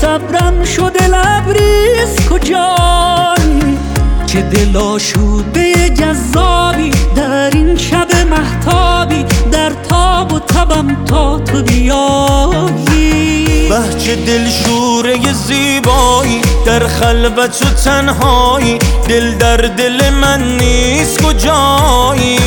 صبرم شده لبریز کجایی؟ چه دل آشوده جذابی در این شب مهتابی، در تاب و تبم تا تو بیایی. بهچه دلشوره زیبایی در خلوت و تنهایی، دل در دل من نیست کجایی؟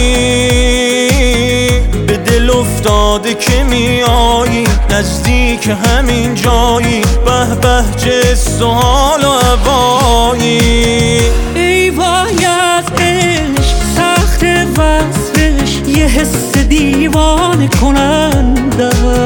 به دل افتاده که میایی نزدیک همین جایی، به به چه سوال و هوایی. ای وای از عشق سخت وصفش، یه حس دیوانه کننده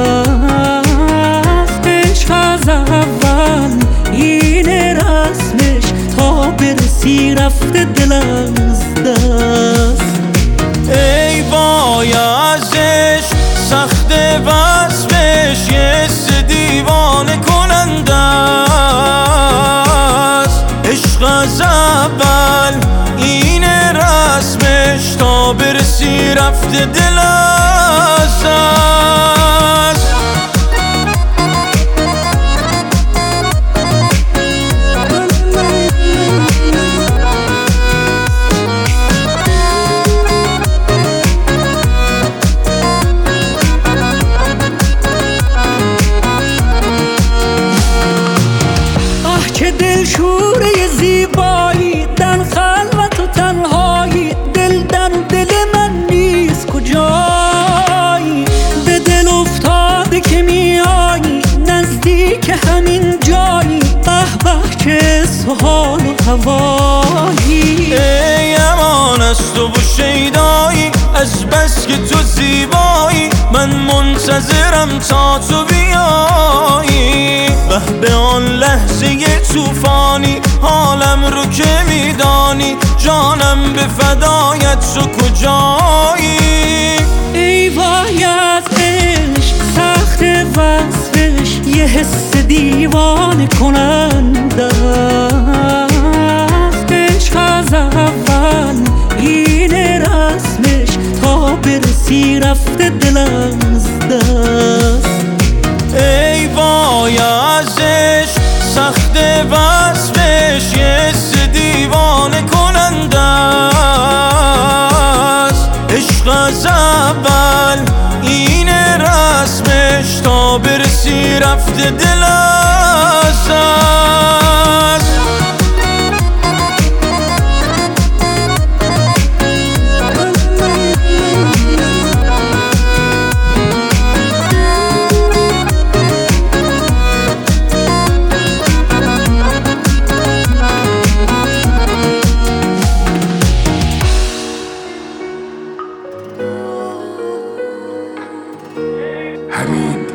است. عشق از اول اینه رسمش، تا برسی رفته دل از دست. ای وای از عشق سخت وصفش، یه حس دیوانه کننده است. عشق از اول اینه رسمش، تا برسی رفته دل از دست. چه دلشوره زیبایی در خلوت و تنهایی، دل در دل من نیست کجایی؟ به دل افتاده که میایی نزدیک همین جایی، به به چه سوال و هوایی. ای امان از تو و شیدایی، از بس که تو زیبایی من منتظرم تا تو بیایی. به آن لحظه طوفانی حالم رو که میدانی، جانم به فدایت تو کجایی؟ ای وای از عشق سخت وصفش، یه حس دیوانه کننده است. عشق از اول اینه رسمش، تا برسی رفته دل از دست. ای وای از عشق سخت وصفش، یه حس دیوانه کننده است. عشق از اول اینه رسمش، تا برسی رفته دل از دست. همین